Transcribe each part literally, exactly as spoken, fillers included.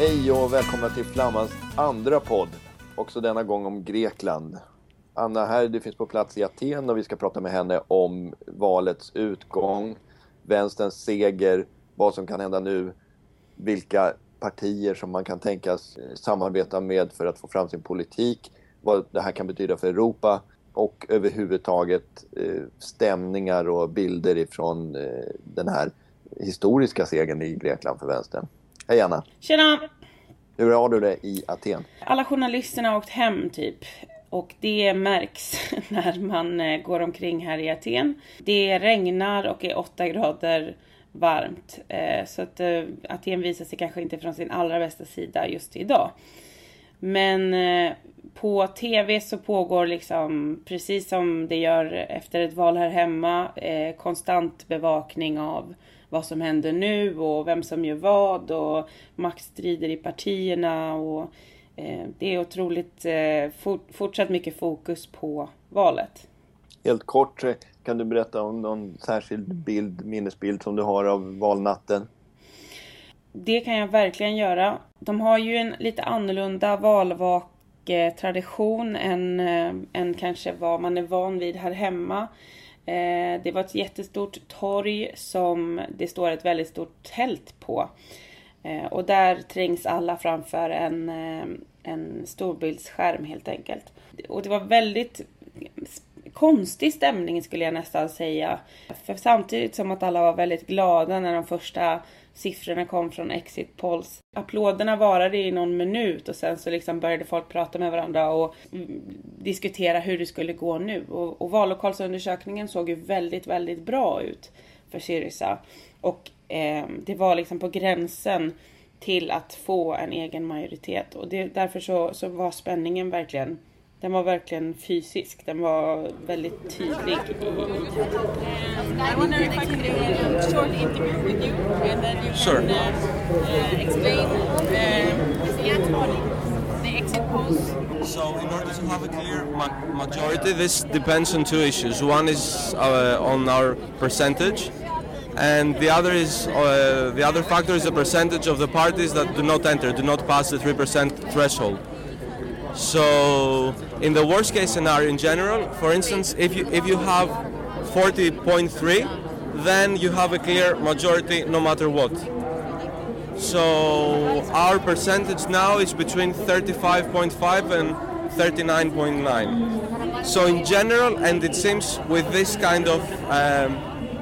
Hej och välkomna till Flammans andra podd, också denna gång om Grekland. Anna här, du finns på plats i Aten och vi ska prata med henne om valets utgång, vänsterns seger, vad som kan hända nu, vilka partier som man kan tänkas samarbeta med för att få fram sin politik, vad det här kan betyda för Europa och överhuvudtaget stämningar och bilder ifrån den här historiska segern i Grekland för vänstern. Hej Anna! Tjena! Hur har du det i Aten? Alla journalisterna har åkt hem typ. Och det märks när man går omkring här i Aten. Det regnar och är åtta grader varmt. Så att Aten visar sig kanske inte från sin allra bästa sida just idag. Men på tv så pågår liksom, precis som det gör efter ett val här hemma, konstant bevakning av vad som händer nu och vem som gör vad och maktstrider i partierna och eh, det är otroligt eh, fort, fortsatt mycket fokus på valet. Helt kort, kan du berätta om någon särskild bild, minnesbild som du har av valnatten? Det kan jag verkligen göra. De har ju en lite annorlunda valvaktradition än, än kanske vad man är van vid här hemma. Det var ett jättestort torg som det står ett väldigt stort tält på. Och där trängs alla framför en, en storbildsskärm helt enkelt. Och det var väldigt konstig stämning skulle jag nästan säga. För samtidigt som att alla var väldigt glada när de första siffrorna kom från exit polls. Applåderna varade i någon minut och sen så liksom började folk prata med varandra och diskutera hur det skulle gå nu. Och, och vallokalsundersökningen såg ju väldigt, väldigt bra ut för Syriza. Och eh, det var liksom på gränsen till att få en egen majoritet. Och det, därför så, så var spänningen verkligen, den var verkligen fysisk. Den var väldigt tydlig i, i I wonder if I can do a short interview with you and then you sure. can uh, uh, explain uh, the exit polls. So in order to have a clear ma- majority, this depends on two issues. One is uh, on our percentage, and the other is uh, the other factor is the percentage of the parties that do not enter, do not pass the three percent threshold. So in the worst case scenario in general, for instance, if you if you have forty point three, then you have a clear majority no matter what. So our percentage now is between thirty-five point five and thirty-nine point nine. So in general, and it seems with this kind of um,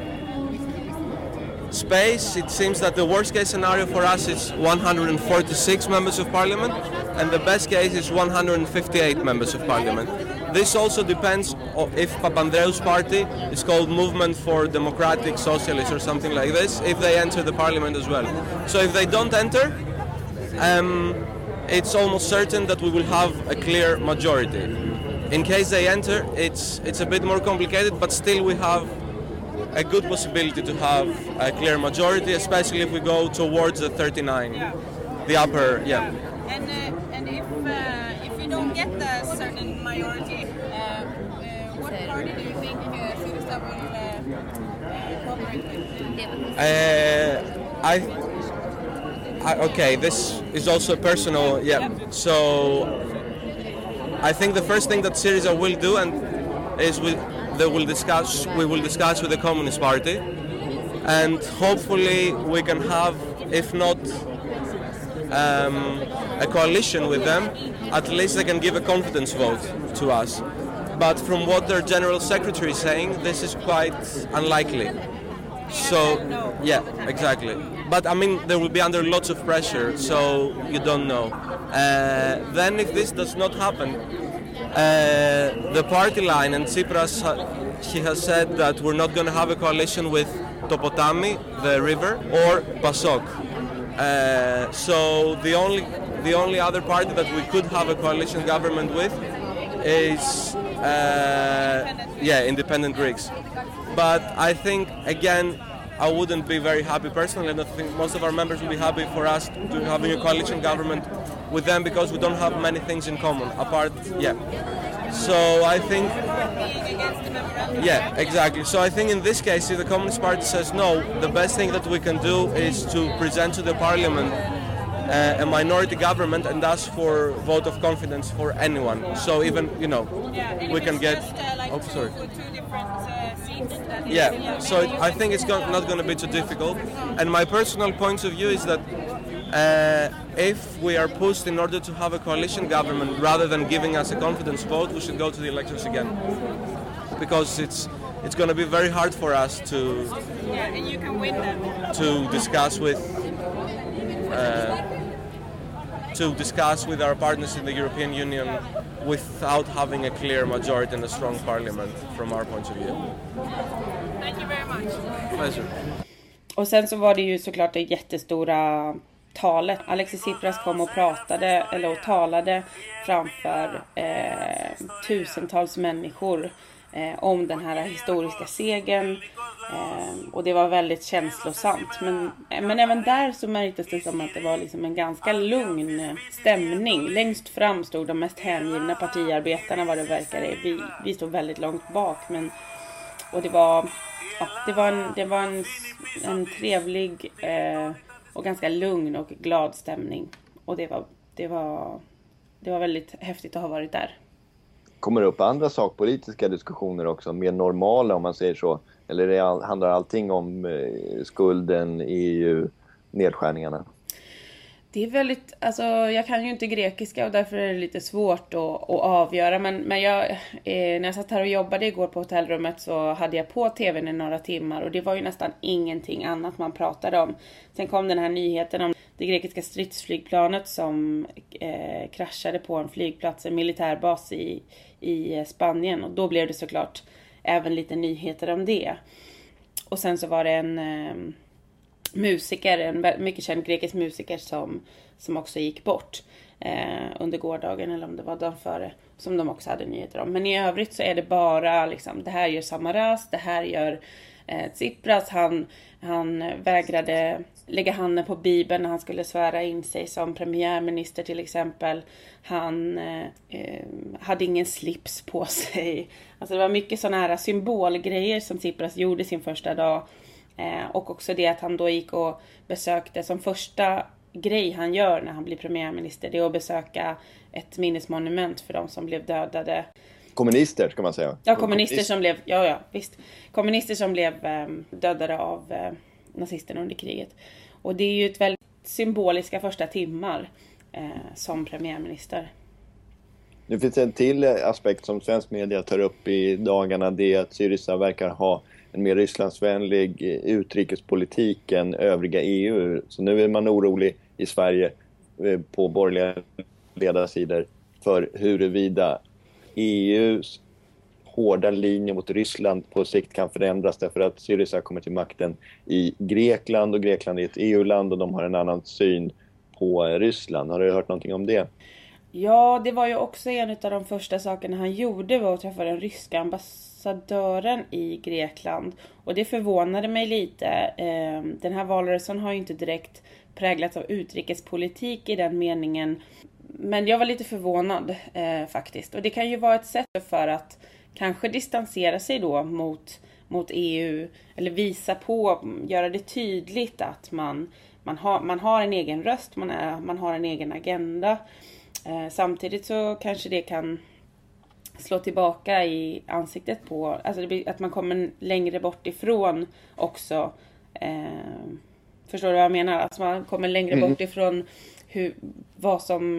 space, it seems that the worst case scenario for us is one hundred forty-six members of parliament, and the best case is one hundred fifty-eight members of parliament. This also depends on if Papandreou's party is called Movement for Democratic Socialists or something like this, if they enter the parliament as well. So if they don't enter, um, it's almost certain that we will have a clear majority. In case they enter, it's it's a bit more complicated, but still we have a good possibility to have a clear majority, especially if we go towards the thirty-nine, Yeah. the upper, yeah. And uh, and if uh, if you don't get a certain majority, uh, uh, what party do you think uh, Syriza will uh, uh, cooperate with? Uh, I, I, okay, this is also personal, yeah. So I think the first thing that Syriza will do and is we they will discuss we will discuss with the Communist Party, and hopefully we can have, if not um, a coalition with them, at least they can give a confidence vote to us. But from what their general secretary is saying, this is quite unlikely. So, yeah, exactly. But I mean, they will be under lots of pressure, so you don't know. Uh, then if this does not happen, uh, the party line, and Tsipras, he has said that we're not going to have a coalition with Topotami, the river, or PASOK. Uh, so the only the only other party that we could have a coalition government with is uh, yeah, independent Greeks. But I think again, I wouldn't be very happy personally, and I think most of our members will be happy for us to having a coalition government with them because we don't have many things in common apart. Yeah. So I think. Yeah, exactly. So I think in this case, if the Communist Party says no, the best thing that we can do is to present to the Parliament uh, a minority government and ask for vote of confidence for anyone. So even, you know, Yeah, we can get... Just, uh, like oh, two, sorry. two different uh, seats. That Yeah, is, so I think it's go- not going to be too difficult. And my personal point of view is that uh, if we are pushed in order to have a coalition government rather than giving us a confidence vote, we should go to the elections again. Because it's it's going to be very hard for us to Yeah, and you can win them. to discuss with uh, to discuss with our partners in the European Union without having a clear majority and a strong parliament from our point of view. Thank you very much. Pleasure. Och sen så var det ju såklart det jättestora talet. Alexis Tsipras kom och pratade, eller och talade framför eh, tusentals människor eh, om den här historiska segern. Eh, och det var väldigt känslosamt. Men, men även där så märktes det som att det var liksom en ganska lugn stämning. Längst fram stod de mest hängivna partiarbetarna vad det verkade. Vi, vi stod väldigt långt bak. Men, och det var, ja, det var, en, det var en, en trevlig eh, och ganska lugn och glad stämning. Och det var, det var, det var väldigt häftigt att ha varit där. Kommer det upp andra sakpolitiska diskussioner också, mer normala om man säger så? Eller det all, handlar allting om eh, skulden, E U, nedskärningarna? Det är väldigt, alltså jag kan ju inte grekiska och därför är det lite svårt att, att avgöra. Men, men jag, eh, när jag satt här och jobbade igår på hotellrummet så hade jag på tvn i några timmar. Och det var ju nästan ingenting annat man pratade om. Sen kom den här nyheten om det grekiska stridsflygplanet som eh, kraschade på en flygplats, en militärbas i, i Spanien. Och då blev det såklart även lite nyheter om det. Och sen så var det en... Eh, musiker, en mycket känd grekisk musiker som, som också gick bort eh, under gårdagen eller om det var dagen före, som de också hade nyheter om. Men i övrigt så är det bara liksom, det här gör Samaras, det här gör eh, Tsipras, han, han vägrade lägga handen på Bibeln när han skulle svära in sig som premiärminister till exempel. Han eh, hade ingen slips på sig. Alltså det var mycket sådana här symbolgrejer som Tsipras gjorde sin första dag. Eh, och också det att han då gick och besökte, som första grej han gör när han blir premiärminister, det är att besöka ett minnesmonument för de som blev dödade. Kommunister ska man säga. Ja, kommunister som blev, ja ja, visst. Kommunister som blev eh, dödade av eh, nazisterna under kriget. Och det är ju ett väldigt symboliska första timmar eh, som premiärminister. Nu finns en till aspekt som svensk media tar upp i dagarna, det är att Syriza verkar ha en mer Rysslandsvänlig utrikespolitik än övriga E U. Så nu är man orolig i Sverige på borgerliga ledarsidor för huruvida E U:s hårda linje mot Ryssland på sikt kan förändras därför att Syriza kommer till makten i Grekland och Grekland är ett E U-land och de har en annan syn på Ryssland. Har du hört någonting om det? Ja, det var ju också en av de första sakerna han gjorde var att träffa den ryska ambassadören i Grekland. Och det förvånade mig lite. Den här valrörelsen har ju inte direkt präglats av utrikespolitik i den meningen. Men jag var lite förvånad eh, faktiskt. Och det kan ju vara ett sätt för att kanske distansera sig då mot, mot E U. Eller visa på, göra det tydligt att man, man, har, man har en egen röst, man, är, man har en egen agenda. Eh, samtidigt så kanske det kan slå tillbaka i ansiktet på, alltså det blir, att man kommer längre bort ifrån också, eh, förstår du vad jag menar? Att man kommer längre mm. bort ifrån hur, vad som,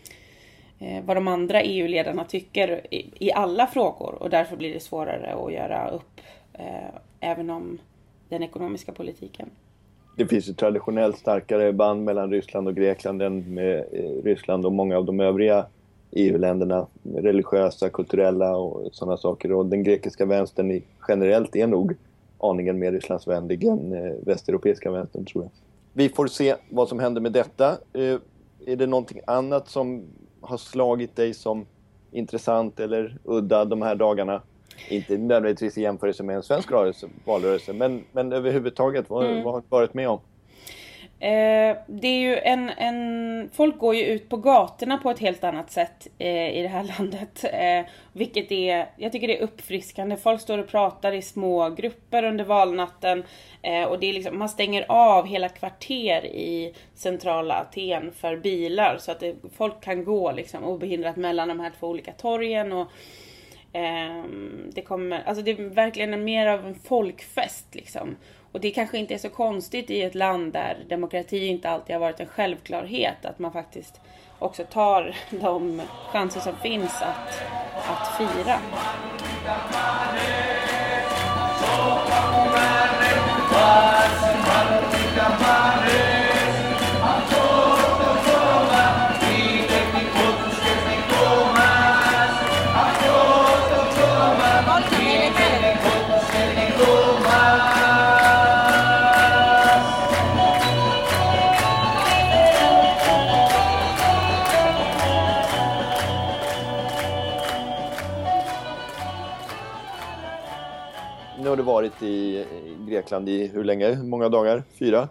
eh, vad de andra E U-ledarna tycker i, i alla frågor och därför blir det svårare att göra upp eh, även om den ekonomiska politiken. Det finns ju traditionellt starkare band mellan Ryssland och Grekland än med Ryssland och många av de övriga E U-länderna. Religiösa, kulturella och sådana saker. Och den grekiska vänstern generellt är nog aningen mer Rysslandsvänlig än västeuropeiska vänstern, tror jag. Vi får se vad som händer med detta. Är det någonting annat som har slagit dig som intressant eller udda de här dagarna? Inte nödvändigtvis i jämförelse med en svensk rörelse, valrörelse, men, men överhuvudtaget, vad, mm. vad har du varit med om? Eh, det är ju en, en... Folk går ju ut på gatorna på ett helt annat sätt eh, i det här landet. Eh, vilket är... Jag tycker det är uppfriskande. Folk står och pratar i små grupper under valnatten. Eh, och det är liksom, man stänger av hela kvarter i centrala Aten för bilar. Så att det, folk kan gå liksom obehindrat mellan de här två olika torgen. Och eh, det kommer... Alltså det är verkligen en, mer av en folkfest liksom. Och det kanske inte är så konstigt i ett land där demokrati inte alltid har varit en självklarhet. Att man faktiskt också tar de chanser som finns att, att fira. Nu har du varit i Grekland i hur länge? Hur många dagar? Fyra?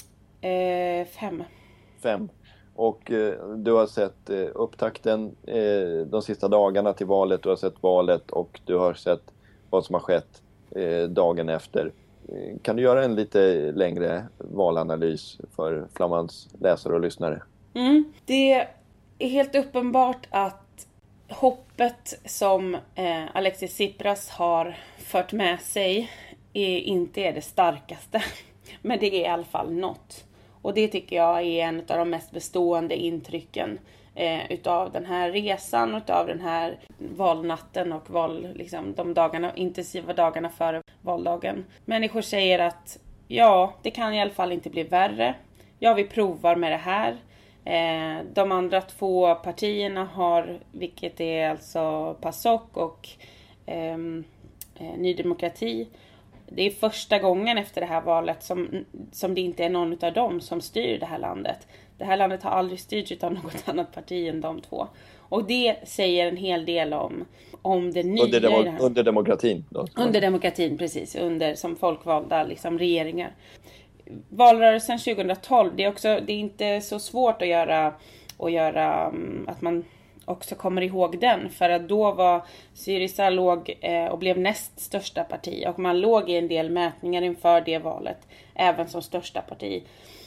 Eh, fem. Fem. Och eh, du har sett eh, upptakten eh, de sista dagarna till valet. Du har sett valet och du har sett vad som har skett eh, dagen efter. Eh, kan du göra en lite längre valanalys för Flammans läsare och lyssnare? Mm. Det är helt uppenbart att hoppet som eh, Alexis Tsipras har fört med sig är, inte är det starkaste. Men det är i alla fall något. Och det tycker jag är en av de mest bestående intrycken eh, utav den här resan, utav den här valnatten och val, liksom, de dagarna, intensiva dagarna före valdagen. Människor säger att ja, det kan i alla fall inte bli värre. Ja, vi provar med det här. Eh, de andra två partierna har, vilket är alltså PASOK och eh, Ny Demokrati. Det är första gången efter det här valet som, som det inte är någon av dem som styr det här landet. Det här landet har aldrig styrts av något annat parti än de två. Och det säger en hel del om, om det nya. Under, demo- under demokratin då? Under demokratin, precis. Under, som folkvalda liksom, regeringar. Valrörelsen tjugohundratolv, det är, också, det är inte så svårt att göra, att göra att man också kommer ihåg den. För att då var Syriza låg eh, och blev näst största parti. Och man låg i en del mätningar inför det valet. Även som största parti.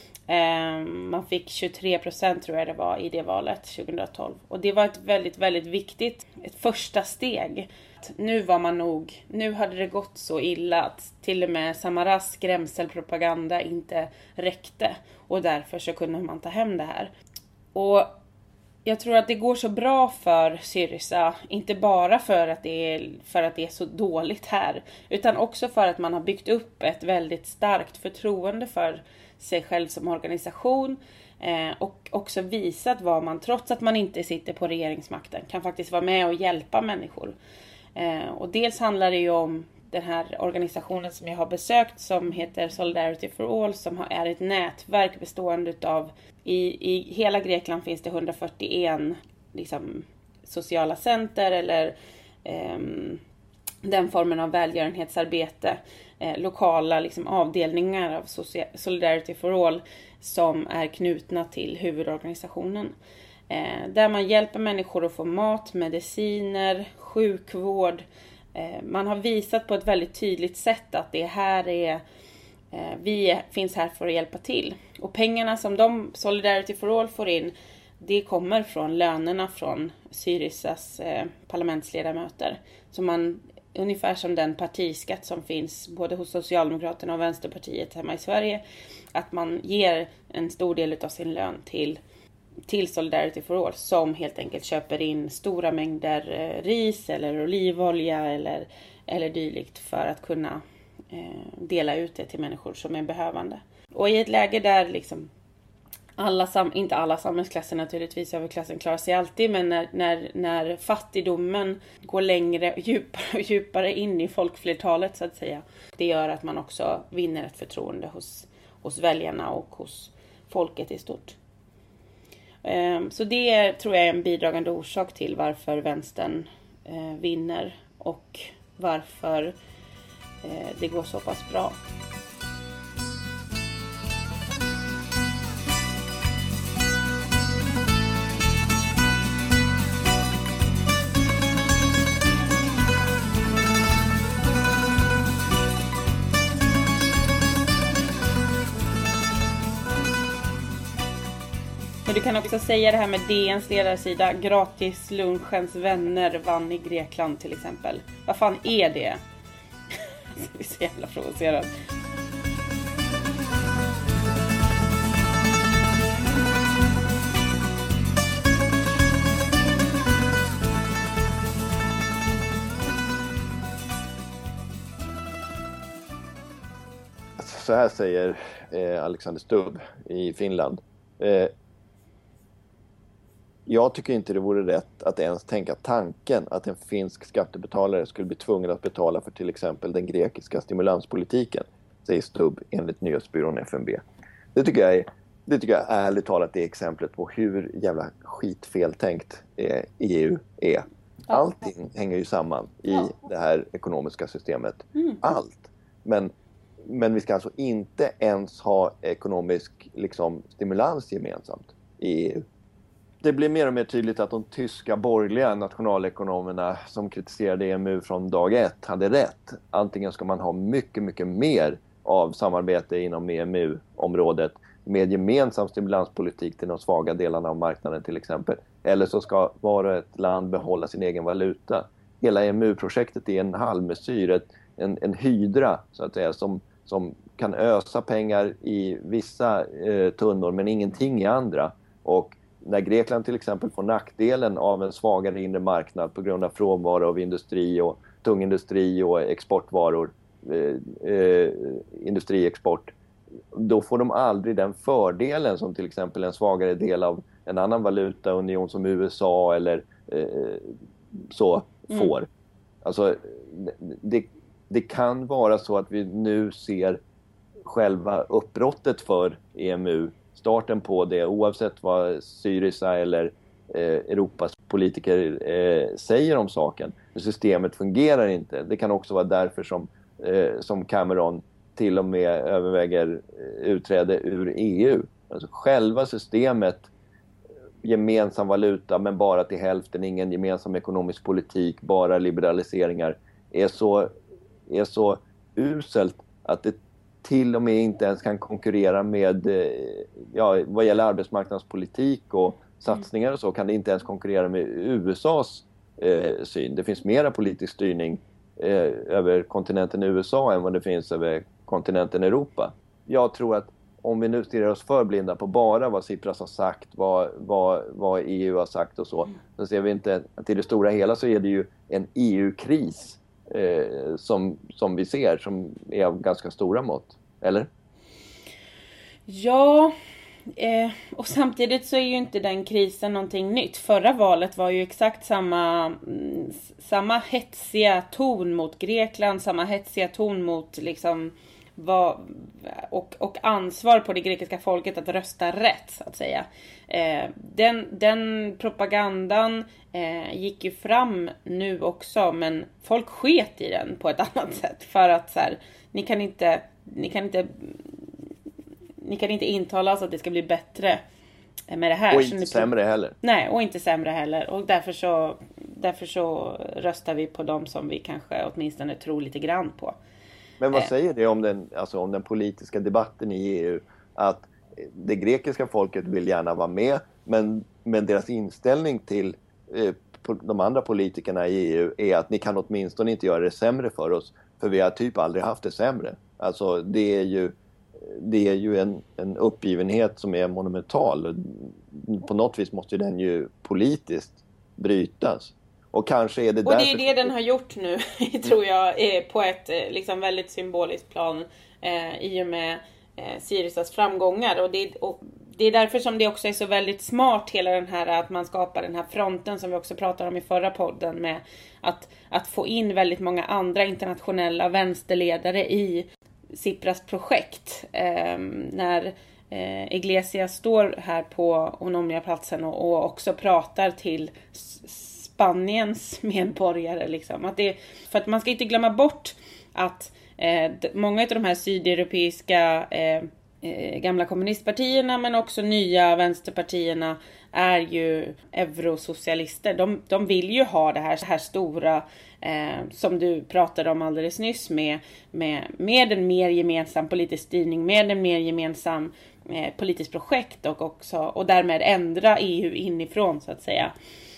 Eh, man fick tjugotre procent tror jag det var i det valet tjugohundratolv. Och det var ett väldigt, väldigt viktigt, ett första steg. Nu var man nog, nu hade det gått så illa att till och med Samaras skrämselpropaganda inte räckte. Och därför så kunde man ta hem det här. Och jag tror att det går så bra för Syriza, inte bara för att, det är, för att det är så dåligt här, utan också för att man har byggt upp ett väldigt starkt förtroende för sig själv som organisation eh, och också visat vad man, trots att man inte sitter på regeringsmakten, kan faktiskt vara med och hjälpa människor. Eh, och dels handlar det ju om den här organisationen som jag har besökt som heter Solidarity for All, som är ett nätverk bestående av, i, i hela Grekland finns det hundrafyrtioen liksom, sociala center eller eh, den formen av välgörenhetsarbete, eh, lokala liksom, avdelningar av Solidarity for All som är knutna till huvudorganisationen. Eh, där man hjälper människor att få mat, mediciner, sjukvård. Man har visat på ett väldigt tydligt sätt att det här är, vi finns här för att hjälpa till. Och pengarna som de, Solidarity for All, får in, det kommer från lönerna från Syrizas parlamentsledamöter. Så man, ungefär som den partiskatt som finns både hos Socialdemokraterna och Vänsterpartiet hemma i Sverige, att man ger en stor del av sin lön till till Solidarity for All, som helt enkelt köper in stora mängder eh, ris eller olivolja eller, eller dylikt för att kunna eh, dela ut det till människor som är behövande. Och i ett läge där liksom alla, sam- inte alla samhällsklasser naturligtvis, överklassen klarar sig alltid, men när, när, när fattigdomen går längre och djupare och djupare in i folkflertalet så att säga, det gör att man också vinner ett förtroende hos, hos väljarna och hos folket i stort. Så det tror jag är en bidragande orsak till varför vänstern vinner och varför det går så pass bra. du kan också säga det här med D N:s ledarsida. Gratis lunchens vänner vann i Grekland till exempel. Vad fan är det? Det är så jävla provocerande. Så här säger eh, Alexander Stubb i Finland. Eh, jag tycker inte det vore rätt att ens tänka tanken att en finsk skattebetalare skulle bli tvungen att betala för till exempel den grekiska stimulanspolitiken, säger Stubb enligt nyhetsbyrån F N B. Det tycker jag är, det tycker jag ärligt talat är exemplet på hur jävla skitfeltänkt eh, E U är. Allting hänger ju samman i det här ekonomiska systemet. Allt. Men Men vi ska alltså inte ens ha ekonomisk liksom, stimulans gemensamt i E U. Det blir mer och mer tydligt att de tyska borgerliga nationalekonomerna som kritiserade E M U från dag ett hade rätt. Antingen ska man ha mycket, mycket mer av samarbete inom E M U-området med gemensam stimulanspolitik till de svaga delarna av marknaden till exempel. Eller så ska var och ett land behålla sin egen valuta. Hela E M U-projektet är en halvmesyr, ett, en, en hydra så att säga, som som kan ösa pengar i vissa eh, tunnor men ingenting i andra. Och när Grekland till exempel får nackdelen av en svagare inre marknad på grund av frånvaro av industri och tung industri och exportvaror, eh, eh, industriexport, då får de aldrig den fördelen som till exempel en svagare del av en annan valutaunion som U S A eller eh, så får. Mm. Alltså det Det kan vara så att vi nu ser själva uppbrottet för E M U, starten på det, oavsett vad Syriza eller eh, Europas politiker eh, säger om saken. Systemet fungerar inte. Det kan också vara därför som, eh, som Cameron till och med överväger utträde ur E U. Alltså själva systemet, gemensam valuta men bara till hälften, ingen gemensam ekonomisk politik, bara liberaliseringar, är så är så uselt att det till och med inte ens kan konkurrera med, ja, vad gäller arbetsmarknadspolitik och satsningar och så, kan det inte ens konkurrera med U S A:s eh, syn. Det finns mera politisk styrning eh, över kontinenten U S A än vad det finns över kontinenten Europa. Jag tror att om vi nu stirrar oss förblinda på bara vad Tsipras har sagt, vad, vad, vad E U har sagt och så, så ser vi inte att i det stora hela så är det ju en E U-kris Eh, som, som vi ser, som är av ganska stora mått, eller? Ja, eh, och samtidigt så är ju inte den krisen någonting nytt. Förra valet var ju exakt samma, samma hetsiga ton mot Grekland, samma hetsiga ton mot liksom vad, och, och ansvar på det grekiska folket att rösta rätt, så att säga. Eh, den, den propagandan eh, gick ju fram nu också, men folk sket i den på ett annat sätt. För att så här, ni kan inte, ni kan inte, ni kan inte intala oss att det ska bli bättre med det här. Och inte sämre heller. Nej, och inte sämre heller. Och därför så, därför så röstar vi på dem som vi kanske åtminstone tror lite grann på. Men vad säger det om den, alltså om den politiska debatten i E U? Att det grekiska folket vill gärna vara med, men, men deras inställning till eh, de andra politikerna i E U är att ni kan åtminstone inte göra det sämre för oss, för vi har typ aldrig haft det sämre. Alltså det är ju, det är ju en, en uppgivenhet som är monumental. På något vis måste den ju politiskt brytas. Och kanske är det och det är det den har gjort nu, tror jag, är på ett liksom väldigt symboliskt plan eh, i och med eh, Syrizas framgångar. Och det, och det är därför som det också är så väldigt smart, hela den här att man skapar den här fronten som vi också pratade om i förra podden, med att, att få in väldigt många andra internationella vänsterledare i Tsipras projekt. Eh, när eh, Iglesias står här på Onomia-platsen och, och också pratar till Spaniens medborgare liksom. Att det, för att man ska inte glömma bort att eh, många av de här sydeuropeiska eh, eh, gamla kommunistpartierna, men också nya vänsterpartierna, är ju eurosocialister. De, de vill ju ha det här, det här stora eh, som du pratade om alldeles nyss med, med, med en mer gemensam politisk styrning, med en mer gemensam eh, politiskt projekt och, också, och därmed ändra E U inifrån så att säga.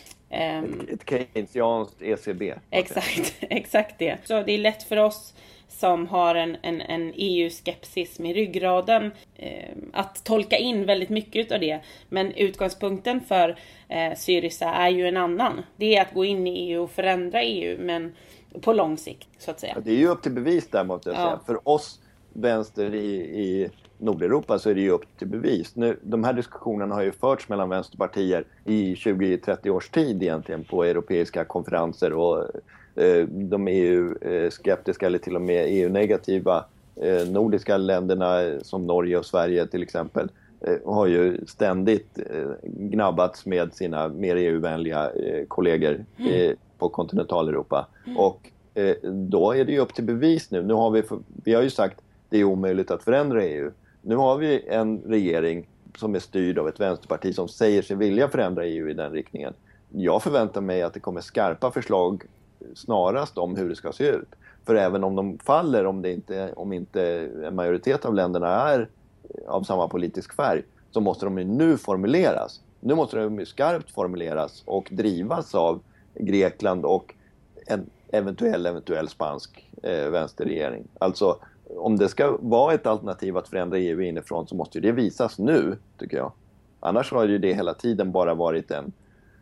Um, ett keynesianskt E C B. Exakt, exakt det. Så det är lätt för oss som har en, en, en E U-skepsis med ryggraden eh, att tolka in väldigt mycket av det. Men utgångspunkten för eh, Syriza är ju en annan. Det är att gå in i E U och förändra E U, men på lång sikt så att säga. Ja, det är ju upp till bevis där måste jag säga. Ja. För oss vänster i, i Nordeuropa så är det ju upp till bevis. Nu, de här diskussionerna har ju förts mellan vänsterpartier i tjugo till trettio års tid egentligen på europeiska konferenser, och eh, de E U-skeptiska eller till och med E U-negativa eh, nordiska länderna som Norge och Sverige till exempel eh, har ju ständigt eh, gnabbats med sina mer E U-vänliga eh, kollegor eh, på kontinentaleuropa. Mm. Och eh, då är det ju upp till bevis nu. Nu har vi, vi har ju sagt det är omöjligt att förändra E U. Nu har vi en regering som är styrd av ett vänsterparti som säger sig vilja förändra E U i den riktningen. Jag förväntar mig att det kommer skarpa förslag snarast om hur det ska se ut. För även om de faller, om, det inte, om inte en majoritet av länderna är av samma politisk färg, så måste de ju nu formuleras. Nu måste de ju skarpt formuleras och drivas av Grekland och en eventuell, eventuell spansk eh, vänsterregering. Alltså om det ska vara ett alternativ att förändra E U inifrån så måste det visas nu, tycker jag. Annars har ju det hela tiden bara varit en,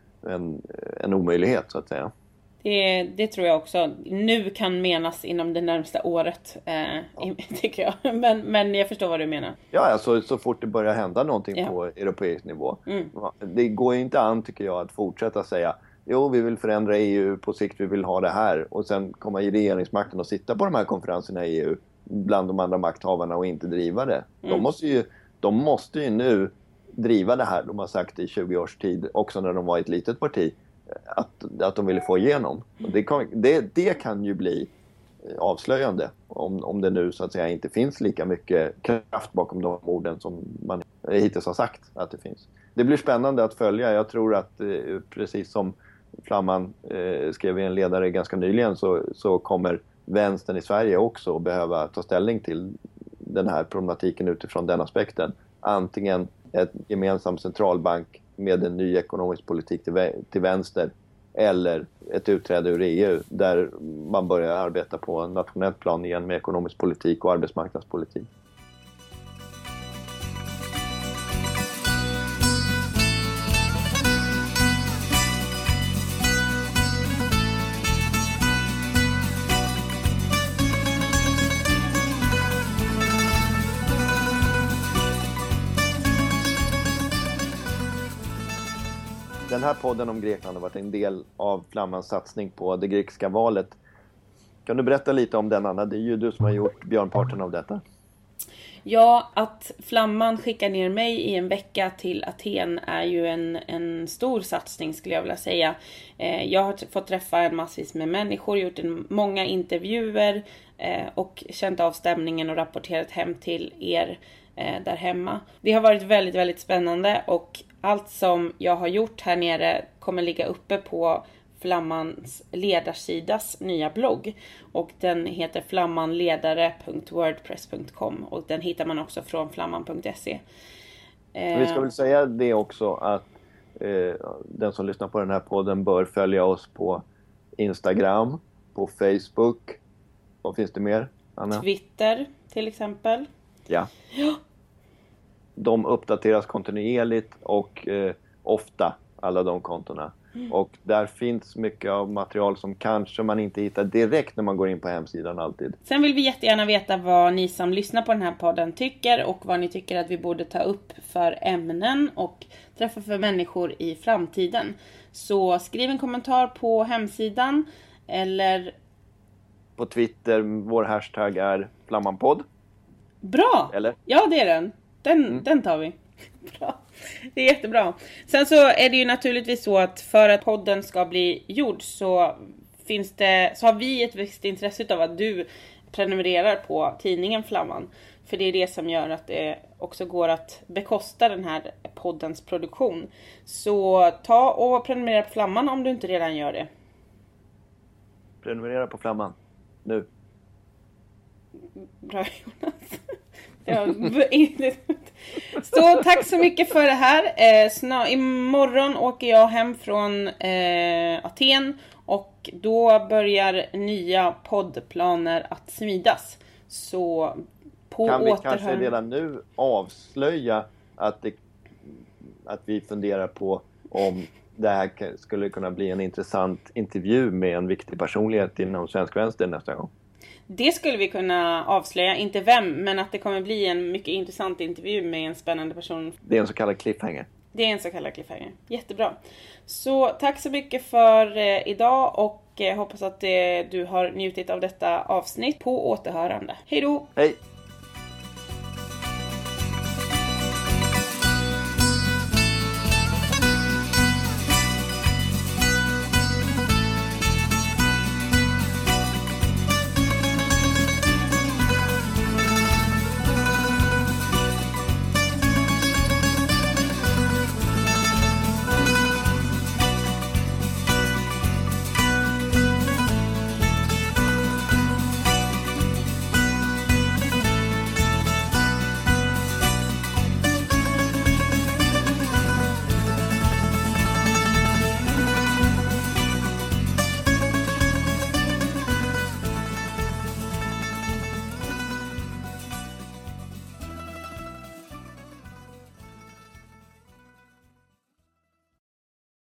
en, en omöjlighet så att säga. Det, det tror jag också. Nu kan menas inom det närmsta året, eh, ja. tycker jag. Men, men jag förstår vad du menar. Ja, alltså, så fort det börjar hända någonting ja. på europeisk nivå. Mm. Det går ju inte an, tycker jag, att fortsätta säga jo, vi vill förändra E U på sikt, vi vill ha det här. Och sen komma i regeringsmakten och sitta på de här konferenserna i E U bland de andra makthavarna och inte driva det. Mm. De, måste ju, de måste ju nu driva det här de har sagt i tjugo års tid, också när de var ett litet parti, att, att de ville få igenom. Och det, kan, det, det kan ju bli avslöjande om, om det nu så att säga inte finns lika mycket kraft bakom de orden som man hittills har sagt att det finns. Det blir spännande att följa. Jag tror att precis som Flamman eh, skrev i en ledare ganska nyligen så, så kommer vänstern i Sverige också behöva ta ställning till den här problematiken utifrån den aspekten. Antingen ett gemensam centralbank med en ny ekonomisk politik till, vä- till vänster, eller ett utträde ur E U där man börjar arbeta på en nationellt plan igen med ekonomisk politik och arbetsmarknadspolitik. Den här podden om Grekland har varit en del av Flammans satsning på det grekiska valet. Kan du berätta lite om den, Anna? Det är ju du som har gjort björnparten av detta. Ja, att Flamman skickar ner mig i en vecka till Aten är ju en, en stor satsning skulle jag vilja säga. Eh, jag har t- fått träffa en massvis med människor, gjort en, många intervjuer eh, och känt av stämningen och rapporterat hem till er eh, där hemma. Det har varit väldigt, väldigt spännande, och allt som jag har gjort här nere kommer ligga uppe på Flammans ledarsidas nya blogg. Och den heter flammanledare punkt wordpress punkt com, och den hittar man också från flamman punkt se. Vi ska väl säga det också att eh, den som lyssnar på den här podden bör följa oss på Instagram, på Facebook. Vad finns det mer, Anna? Twitter till exempel. Ja. Ja. De uppdateras kontinuerligt och eh, ofta, alla de kontona. Mm. Och där finns mycket av material som kanske man inte hittar direkt när man går in på hemsidan alltid. Sen vill vi jättegärna veta vad ni som lyssnar på den här podden tycker, och vad ni tycker att vi borde ta upp för ämnen och träffa för människor i framtiden. Så skriv en kommentar på hemsidan eller på Twitter. Vår hashtag är flammanpodd. Bra! Eller? Ja, det är den. Den, mm. den tar vi. Bra. Det är jättebra. Sen så är det ju naturligtvis så att för att podden ska bli gjord så finns det, så har vi ett visst intresse av att du prenumererar på tidningen Flamman. För det är det som gör att det också går att bekosta den här poddens produktion. Så ta och prenumerera på Flamman om du inte redan gör det. Prenumerera på Flamman. Nu. Bra Jonas. Ja, så tack så mycket för det här. Eh, snar, imorgon åker jag hem från eh, Aten. Och då börjar nya poddplaner att smidas. Så på kan vi återhör... kanske redan nu avslöja att, det, att vi funderar på om det här skulle kunna bli en intressant intervju med en viktig personlighet inom svensk vänster nästa gång? Det skulle vi kunna avslöja, inte vem, men att det kommer bli en mycket intressant intervju med en spännande person. Det är en så kallad cliffhanger. Det är en så kallad cliffhanger. Jättebra. Så tack så mycket för eh, idag och eh, hoppas att eh, du har njutit av detta avsnitt. På återhörande. Hej då! Hej!